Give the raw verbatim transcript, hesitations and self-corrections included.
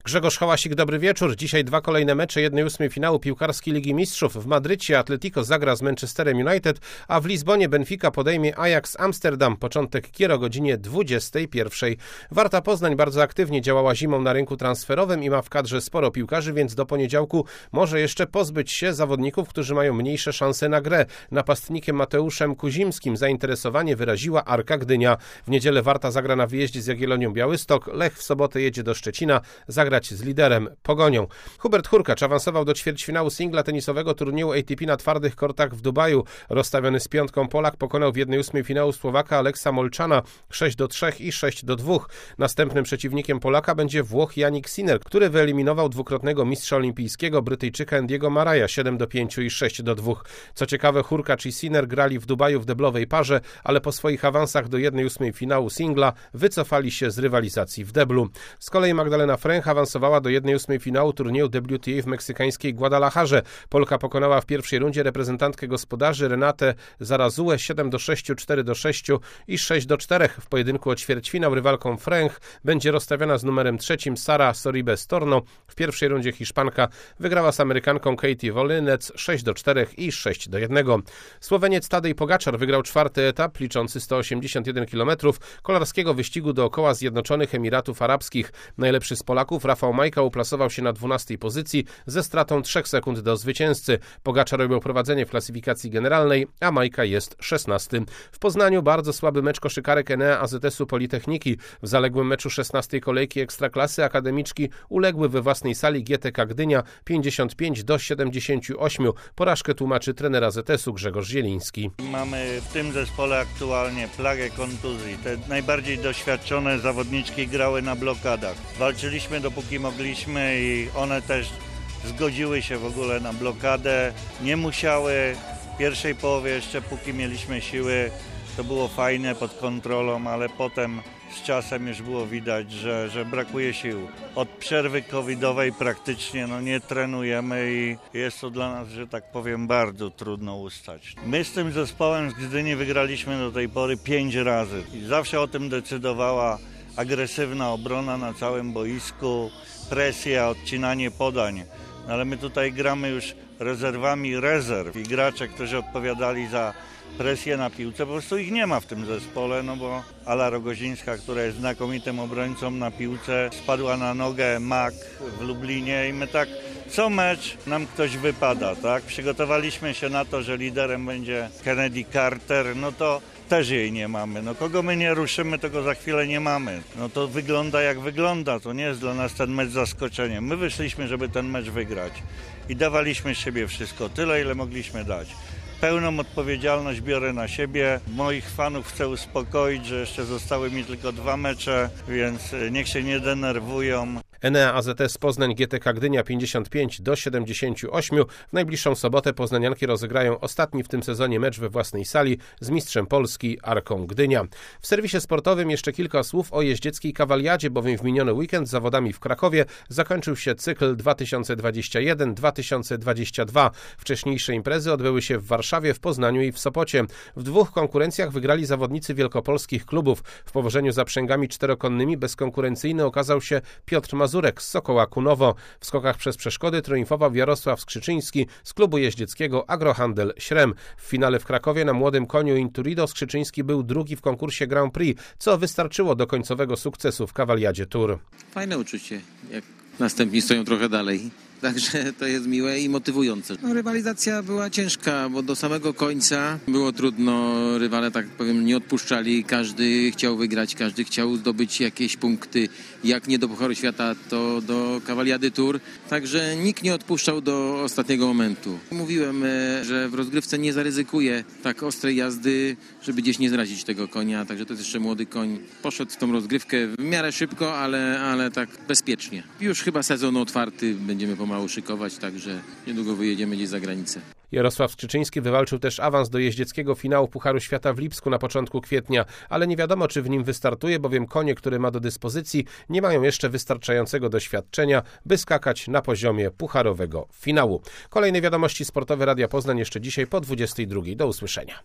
Grzegorz Hałasik, dobry wieczór. Dzisiaj dwa kolejne mecze jednej ósmej finału piłkarskiej Ligi Mistrzów. W Madrycie Atletico zagra z Manchesterem United, a w Lizbonie Benfica podejmie Ajax Amsterdam. Początek gier o godzinie dwudziestej pierwszej. Warta Poznań bardzo aktywnie działała zimą na rynku transferowym i ma w kadrze sporo piłkarzy, więc do poniedziałku może jeszcze pozbyć się zawodników, którzy mają mniejsze szanse na grę. Napastnikiem Mateuszem Kuzimskim zainteresowanie wyraziła Arka Gdynia. W niedzielę Warta zagra na wyjeździe z Jagiellonią Białystok. Lech w sobotę jedzie do Szczecina zagrać z liderem Pogonią. Hubert Hurkacz awansował do ćwierćfinału singla tenisowego turnieju A T P na twardych kortach w Dubaju. Rozstawiony z piątką Polak pokonał w jednej ósmej finału Słowaka Aleksa Molczana sześć do trzech i sześć do dwóch. Następnym przeciwnikiem Polaka będzie Włoch Jannik Sinner, który wyeliminował dwukrotnego mistrza olimpijskiego Brytyjczyka Andy'ego Murraya siedem do pięciu i sześć do dwóch. Co ciekawe, Hurkacz i Sinner grali w Dubaju w deblowej parze, ale po swoich awansach do jednej ósmej finału singla wycofali się z rywalizacji w deblu. Z kolei Magdalena Fręch awansowała do jednej ósmej finału turnieju W T A w meksykańskiej Guadalajarze. Polka pokonała w pierwszej rundzie reprezentantkę gospodarzy Renatę Zarazułę siedem do sześciu, cztery do sześciu i sześć do czterech. W pojedynku o ćwierćfinał rywalką Fręch będzie rozstawiona z numerem trzecim Sara Sorribes Torno. W pierwszej rundzie Hiszpanka wygrała z Amerykanką Katie Wolinec sześć do czterech i sześć do jednego. Słoweniec Tadej Pogaczar wygrał czwarty etap liczący sto osiemdziesiąt jeden kilometrów kolarskiego wyścigu dookoła Zjednoczonych Emiratów Arabskich. Najlepszy z Polaków Rafał Majka uplasował się na dwunastej pozycji ze stratą trzech sekund do zwycięzcy. Pogaczar robił prowadzenie w klasyfikacji generalnej, a Majka jest szesnasty. W Poznaniu bardzo słaby mecz koszykarek Enea A Z S-u Politechniki. W zaległym meczu szesnastej kolejki Ekstraklasy akademiczki uległy we własnej sali G T K Gdynia pięćdziesiąt pięć do siedemdziesięciu ośmiu. Porażkę tłumaczy trener A Z S-u Grzegorz Zieliński. Mamy w tym zespole aktualnie plagę kontuzji. Te najbardziej doświadczone zawodniczki grały na blokadach. Walczyliśmy dopóki mogliśmy i one też zgodziły się w ogóle na blokadę. Nie musiały w pierwszej połowie jeszcze, póki mieliśmy siły, to było fajne pod kontrolą, ale potem z czasem już było widać, że, że brakuje sił. Od przerwy covidowej praktycznie no, nie trenujemy i jest to dla nas, że tak powiem, bardzo trudno ustać. My z tym zespołem z Gdyni wygraliśmy do tej pory pięć razy i zawsze o tym decydowała agresywna obrona na całym boisku, presja, odcinanie podań. No, ale my tutaj gramy już rezerwami rezerw i gracze, którzy odpowiadali za presję na piłce, po prostu ich nie ma w tym zespole, no bo Ala Rogozińska, która jest znakomitym obrońcą na piłce, spadła na nogę Mak w Lublinie i my tak co mecz nam ktoś wypada, tak? Przygotowaliśmy się na to, że liderem będzie Kennedy Carter, no to też jej nie mamy. No kogo my nie ruszymy, tego za chwilę nie mamy. No to wygląda jak wygląda, to nie jest dla nas ten mecz zaskoczeniem. My wyszliśmy, żeby ten mecz wygrać i dawaliśmy z siebie wszystko, tyle ile mogliśmy dać. Pełną odpowiedzialność biorę na siebie. Moich fanów chcę uspokoić, że jeszcze zostały mi tylko dwa mecze, więc niech się nie denerwują. Enea A Z S Poznań G T K Gdynia pięćdziesiąt pięć do siedemdziesięciu ośmiu. W najbliższą sobotę poznanianki rozegrają ostatni w tym sezonie mecz we własnej sali z mistrzem Polski Arką Gdynia. W serwisie sportowym jeszcze kilka słów o jeździeckiej kawaliadzie, bowiem w miniony weekend z zawodami w Krakowie zakończył się cykl dwa tysiące dwudziesty pierwszy dwa tysiące dwudziesty drugi. Wcześniejsze imprezy odbyły się w Warszawie, w Poznaniu i w Sopocie. W dwóch konkurencjach wygrali zawodnicy wielkopolskich klubów. W powożeniu zaprzęgami czterokonnymi bezkonkurencyjny okazał się Piotr Mazurek z Sokoła Kunowo. W skokach przez przeszkody triumfował Jarosław Skrzyczyński z klubu jeździeckiego Agrohandel Śrem. W finale w Krakowie na młodym koniu Inturido Skrzyczyński był drugi w konkursie Grand Prix, co wystarczyło do końcowego sukcesu w Kawaliadzie Tour. Fajne uczucie, jak następni stoją trochę dalej. Także to jest miłe i motywujące. No, rywalizacja była ciężka, bo do samego końca było trudno. Rywale, tak powiem, nie odpuszczali. Każdy chciał wygrać, każdy chciał zdobyć jakieś punkty. Jak nie do Pucharu Świata, to do Kawaliady Tour. Także nikt nie odpuszczał do ostatniego momentu. Mówiłem, że w rozgrywce nie zaryzykuję tak ostrej jazdy, żeby gdzieś nie zrazić tego konia. Także to jest jeszcze młody koń. Poszedł w tą rozgrywkę w miarę szybko, ale, ale tak bezpiecznie. Już chyba sezon otwarty, będziemy pomagać mało szykować, także niedługo wyjedziemy gdzieś za granicę. Jarosław Skrzyczyński wywalczył też awans do jeździeckiego finału Pucharu Świata w Lipsku na początku kwietnia, ale nie wiadomo, czy w nim wystartuje, bowiem konie, które ma do dyspozycji, nie mają jeszcze wystarczającego doświadczenia, by skakać na poziomie pucharowego finału. Kolejne wiadomości sportowe Radia Poznań jeszcze dzisiaj po dwudziestej drugiej. Do usłyszenia.